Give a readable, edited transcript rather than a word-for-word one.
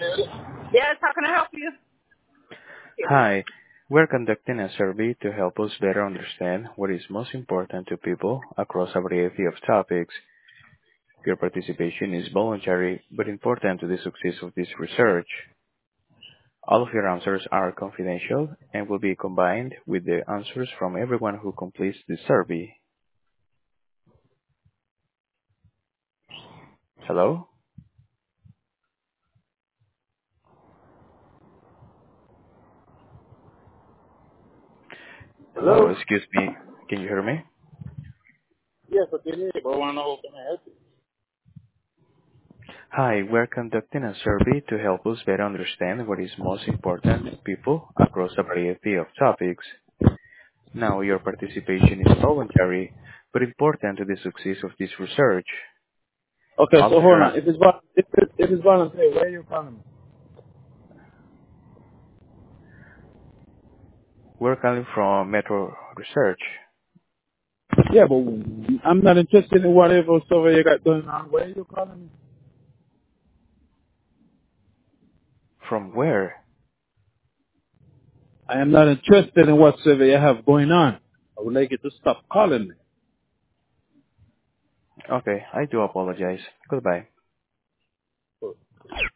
Yes, how can I help you? Hi. We're conducting a survey to help us better understand what is most important to people across a variety of topics. Your participation is voluntary but important to the success of this research. All of your answers are confidential and will be combined with the answers from everyone who completes the survey. Hello? Hello, Hello? excuse me. Can you hear me? Yes, I can hear you, but I want to know how can I help you? Hi, we're conducting a survey to help us better understand what is most important to people across a variety of topics. Now, your participation is voluntary, but important to the success of this research. Okay, All so of hold your on. If it's voluntary, where are you calling me? we're calling from Metro Research. Yeah, but I'm not interested in whatever survey you got going on. Where are you calling me? From where? I am not interested in what survey you have going on. I would like you to stop calling me. Okay, I do apologize. Goodbye.